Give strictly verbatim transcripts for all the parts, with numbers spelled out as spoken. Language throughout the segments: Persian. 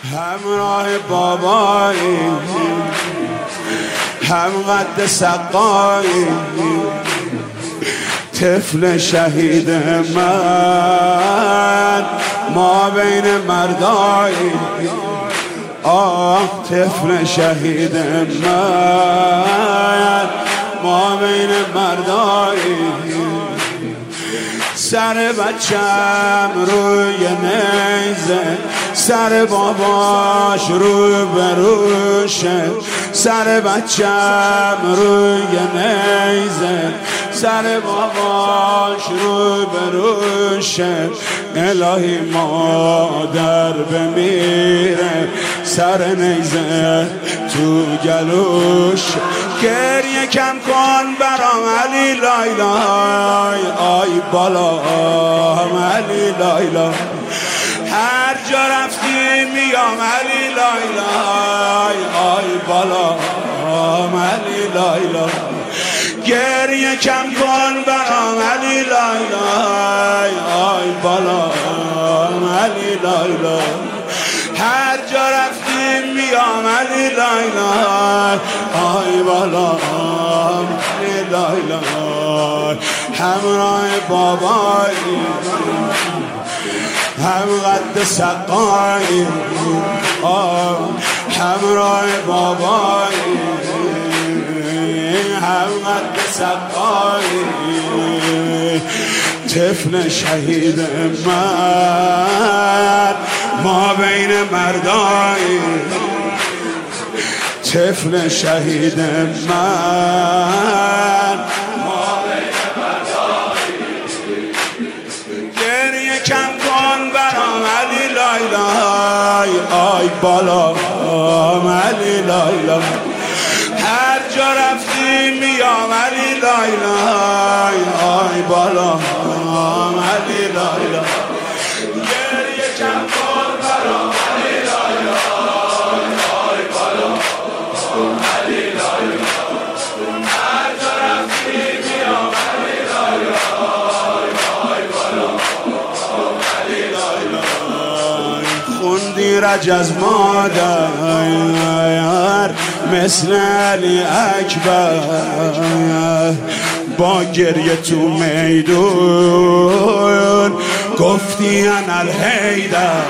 همراه بابایی هم قد سقایی طفل شهید من ما بین مردایی آه طفل شهید من ما بین مردایی سر بچم روی نیزه سر باباش رو بروشه سر بچم روی نیزه سر باباش رو بروشه الهی مادر بمیره سر نیزه تو گلوش گریه کم کن برام علی لایلای آی بالا علی لایلای هر جا رفتی میام علی لایلای آی بالا علی لایلای گریه کم کن برام علی لایلای آی بالا علی لایلای هر جا رفتی میام علی لایلای آی بالا علی لایلای همراه بابایی هم قد سقایی همراه بابایی هم قد سقایی طفل شهید من ما بین مردایی طفل شهید من ما بین مردایی گریه کم کن برام علی لایلای آی بالا علی لایلای هر جا رفتی میام علی لایلای آی بالا علی لایلای گریه کم کن برام علی لایلای آی بالا علی لایلای هر جا رفتی میام علی لایلای آی بالا علی لایلای خوندی رجز مادر مثل علی اکبر با گریه تو میدون گفتی انا الحیدر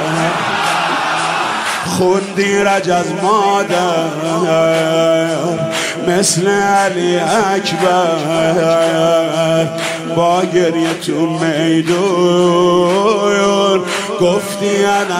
خوندی رجز مادر مثل علی اکبر با گریه تو میدون گفتی انا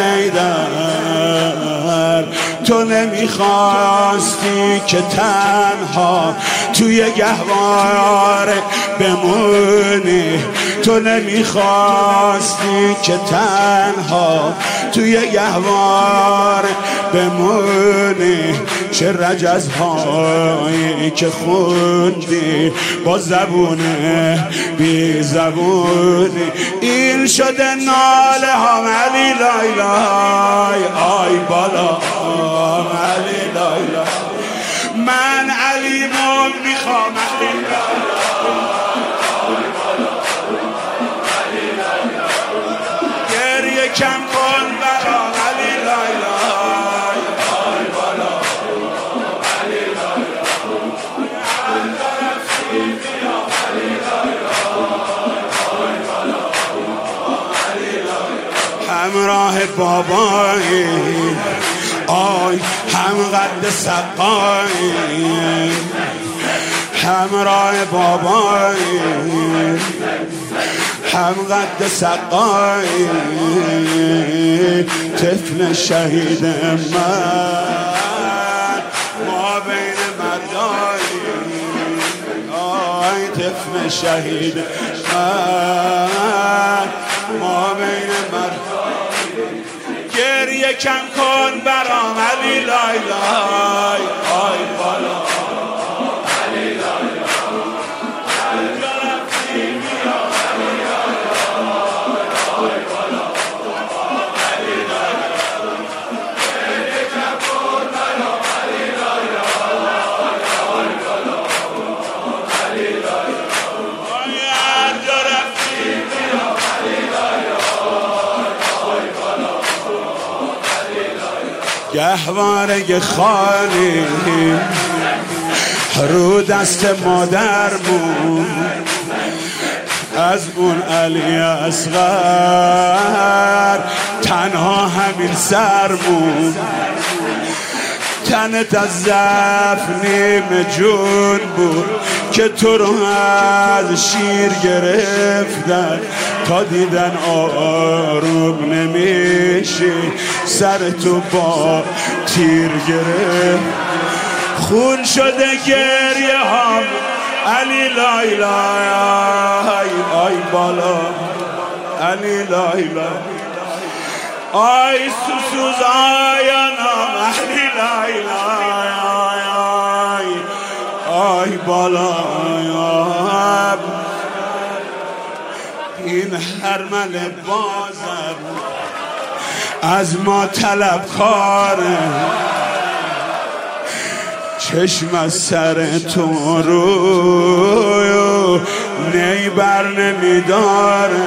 الحیدر تو نمیخواستی که تنها توی گهواره بمونی تو نمیخواستی که تنها توی گهواره بمونی چه رجزهایی که خوندی با زبونه بی زبونی این شده ناله هم علی لایلای آی بالا علی لایلای من علی مون میخوام علی لایلای گریه کم کن برام علی لایلای آی بالا علی لایلای همراه بابایی آی هم قد سقایی همراه بابایی هم قد سقایی طفل شهید من ما بین مردایی آی طفل شهید من ما بین مردایی گریه کم کن برام علی لایلای آی بالا علی لایلای هر جا رفتی میام علی لایلای آی بالا علی لایلای گریه کم کن برام علی لایلای آی بالا علی لایلای هر جا رفتی میام علی لایلای آی بالا علی لایلای گهواره خالی رو دست مادرمون، از اون علی اصغر تنها همین سرمون. تنت از ضعف نیم جون بود که تو رو از شیر گرفتن، تا دیدن آروم نمیشه سر تو با تیر گرفت. خون شده گریه هم علی لای لای آی بالا علی لای لای آی سوسوز آیانم علی لای لای آی آی بالا آی. این هرمل بازر از ما طلب خاره، چشم از سر تو رو نی بر نمیداره.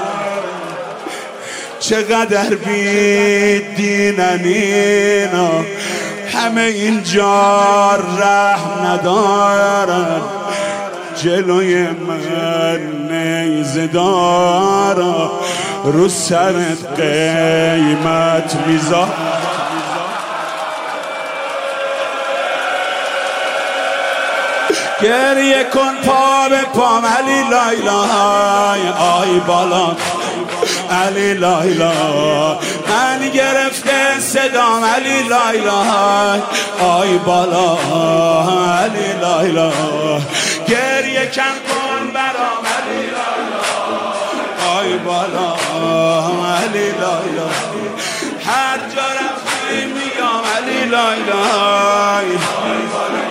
چقدر بیدینن اینا، همه اینجا رحم ندارن. جلوی من نیزه دارا، رو سرت قیمت میذار. گریه کن پا به پام علی لای لای آی بالا علی لای لای. من گرفته صدام علی لای لای آی بالا علی لای لای. گریه کن کن برام علی لای لای آی بالا علی لای لای. هر جا رفتی میام علی لای لای.